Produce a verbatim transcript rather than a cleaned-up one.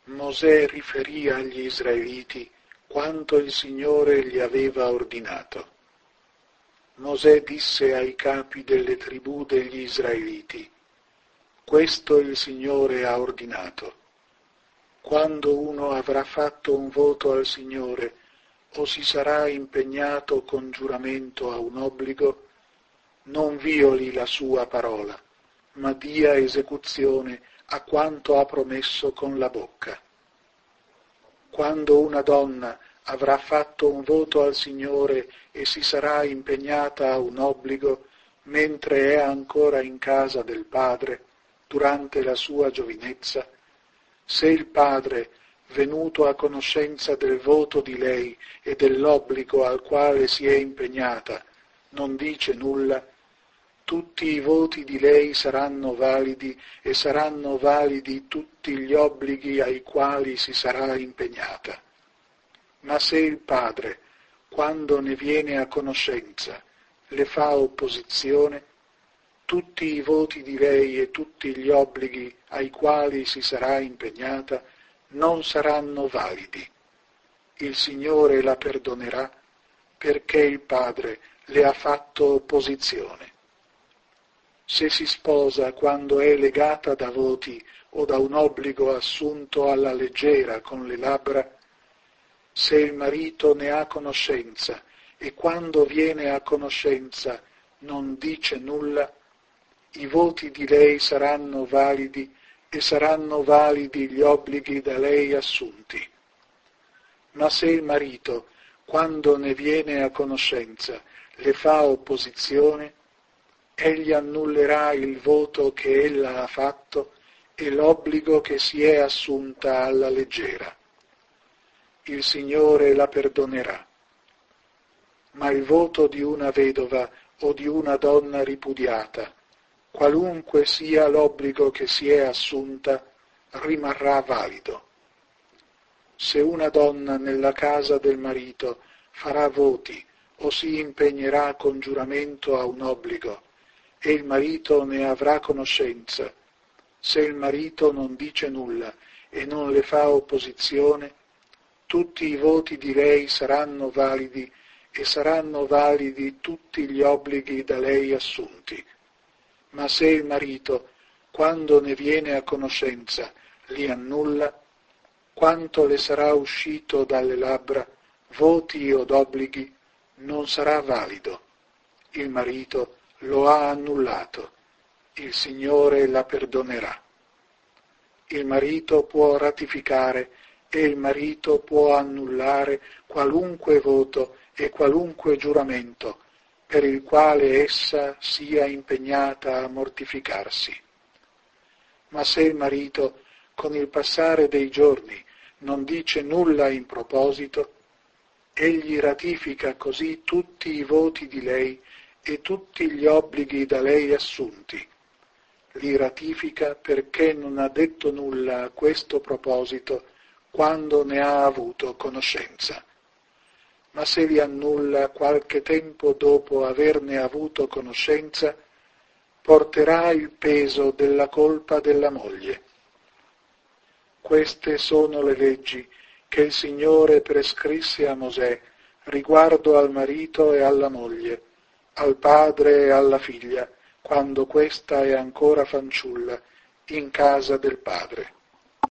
Mosè riferì agli Israeliti quanto il Signore gli aveva ordinato. Mosè disse ai capi delle tribù degli Israeliti: questo il Signore ha ordinato. Quando uno avrà fatto un voto al Signore o si sarà impegnato con giuramento a un obbligo, non violi la sua parola, ma dia esecuzione a quanto ha promesso con la bocca. Quando una donna avrà fatto un voto al Signore e si sarà impegnata a un obbligo, mentre è ancora in casa del padre, durante la sua giovinezza, se il padre, venuto a conoscenza del voto di lei e dell'obbligo al quale si è impegnata, non dice nulla, tutti i voti di lei saranno validi e saranno validi tutti gli obblighi ai quali si sarà impegnata. Ma se il padre, quando ne viene a conoscenza, le fa opposizione, tutti i voti di lei e tutti gli obblighi ai quali si sarà impegnata non saranno validi. Il Signore la perdonerà perché il padre le ha fatto opposizione. Se si sposa quando è legata da voti o da un obbligo assunto alla leggera con le labbra, se il marito ne ha conoscenza e quando viene a conoscenza non dice nulla, i voti di lei saranno validi e saranno validi gli obblighi da lei assunti. Ma se il marito, quando ne viene a conoscenza, le fa opposizione, egli annullerà il voto che ella ha fatto e l'obbligo che si è assunta alla leggera. Il Signore la perdonerà. Ma il voto di una vedova o di una donna ripudiata, qualunque sia l'obbligo che si è assunta, rimarrà valido. Se una donna nella casa del marito farà voti o si impegnerà con giuramento a un obbligo, e il marito ne avrà conoscenza, se il marito non dice nulla e non le fa opposizione, tutti i voti di lei saranno validi e saranno validi tutti gli obblighi da lei assunti. Ma se il marito, quando ne viene a conoscenza, li annulla, quanto le sarà uscito dalle labbra, voti od obblighi, non sarà valido. Il marito lo ha annullato, il Signore la perdonerà. Il marito può ratificare e il marito può annullare qualunque voto e qualunque giuramento per il quale essa sia impegnata a mortificarsi. Ma se il marito, con il passare dei giorni, non dice nulla in proposito, egli ratifica così tutti i voti di lei e tutti gli obblighi da lei assunti. Li ratifica perché non ha detto nulla a questo proposito quando ne ha avuto conoscenza. Ma se li annulla qualche tempo dopo averne avuto conoscenza, porterà il peso della colpa della moglie. Queste sono le leggi che il Signore prescrisse a Mosè riguardo al marito e alla moglie, al padre e alla figlia, quando questa è ancora fanciulla, in casa del padre.